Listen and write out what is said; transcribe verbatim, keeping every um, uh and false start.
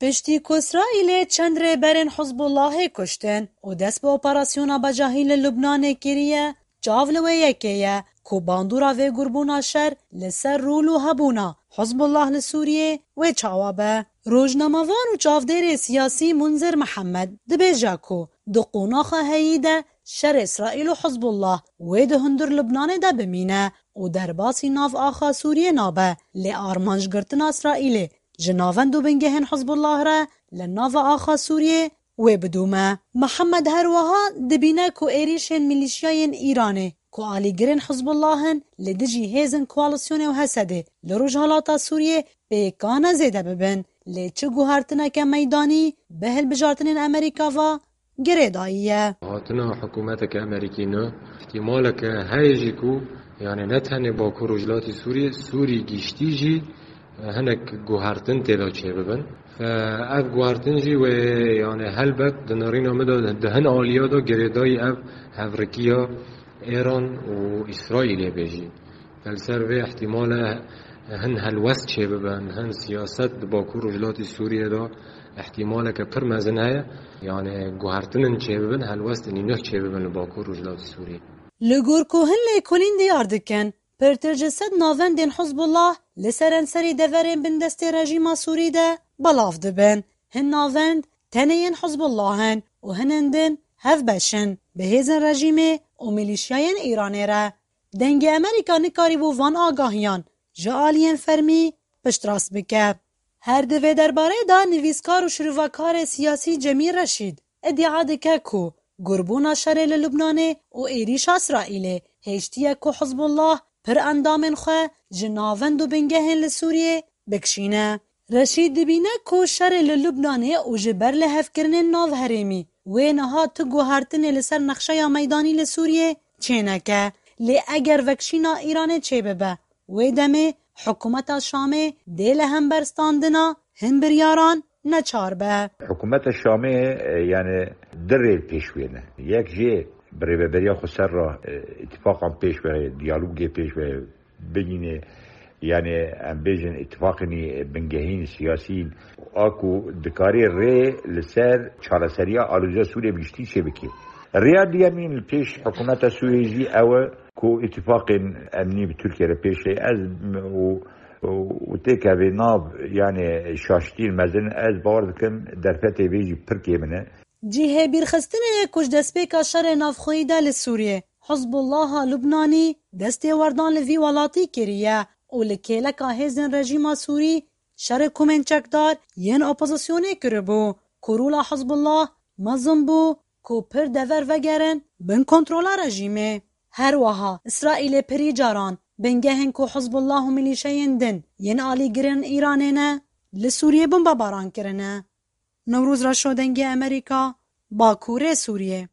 پشتی که اسرائیل چند رهبرین حزب الله کشتن و دست به اپراسیونا بجاهی لبنان کریه جاو لوی یکیه که باندورا و گربونا شر لسر رولو هبونا حزب الله لسوریه و چاوابه. روزنامه‌وان و چاودیر سیاسی منذر محمد دبیجا که دو قوناخ هیده شر اسرائیل و حزب الله و ده هندر لبنان ده بمینه و در باسی ناف آخا سوریه نابه لی آرمانج گرتن اسرائیل جناوند و بنگهن حزب الله را لناف آخا سوریه و بدومه. محمد هروها دبینه که ایریشن میلیشیاین ایرانه که آلیگرین حزب الله هن لدجی هیزن کوالسیون و حسده لروج حالاتا سوریه بیکانه زیده ببن لی چه گوهرتنه که میدانی بهل بجارتنین امریکا و گریداییه. هاتنا حکومت امریکی نه احتمال که هایجی کو یعنی نتنه با کروجلات سوریه سوری گیشتی جی هنک گوهرتن تیدا چه ببن فاف گوهرتن جی و یعنی هلبت دنارین آمده دهن آلیا دا گریدای اف هفرکیا ایران و اسرائیل بیجی فلسر و احتمال هن هلوست چه ببن هن سیاست با کروجلات سوریه دا احتمال که پر مزنه یعنی گوهرتنن چه ببن هلوست اینی نه چه ببن با کروجلات سوریه لگور که هن لیکولین دیار دکن پرتر جسد ناوندین حزب الله لسرن سری دورین بندست رژیم سوری ده بلاف دبن هن ناوند تنین حزب الله هن و هنندن هف بشن به هیزن رژیم و میلیشیاین ایرانی را دنگ امریکا نکاری و وان آگاهیان جعالین فرمی پشت راست بکه. هر دوی درباره دا نویسکار و شروعکار سیاسی جمیل رشید ادعا دکه که گربونا شر لبنان و ایریش اسرائیل هشتیه که حزب الله پر اندامن خواه جناوند و بنگهن لسوریه بکشینه. رشید دبینه که شر لبنان و جبر لحف کرن ناو حریمی و نها تگو هرتن لسر نقشه یا میدانی لسوریه چینه که لی اگر وکشینا ایران چه ببه و دمه حکومت شامه دیل هم برستاندنا هم بریاران نچار به. حکومت شامه یعنی در پیشوینه یک جه برای بریا خسر را اتفاقا پیش بره دیالوگی پیش بره بگینه یعنی ام بیجن اتفاقنی بنگهین سیاسین آکو دکاری ری لسر چالسریا آلوزا سوریه بیشتی چه بکی ریا دیامین پیش حکومت سوریجی او کو اتفاق امنی به ترکیه را پیش از و و تیکه به ناب یعنی شاشتین مزن از باور دکم در فتح بیجی پرکیه منه جیه بیرخستنه کش دست بیکا شر نافخوی دل سوریه حزب الله لبنانی دستی وردان لوی ولاتی کریه و لکیلکا هیزن رژیم سوری شر کومنچکدار ین اپوزیسیونه کربو کرولا حزب الله مزم بو کو پر دور وگرن بن کنترول رژیمه. هر وها اسرائیل پری جاران بنگهن کو حزب الله و میلیشین دن ین آلی گرن ایرانه لسوریه بمبا باران کرنه. نوروز را شدنگی امریکا باکوره سوریه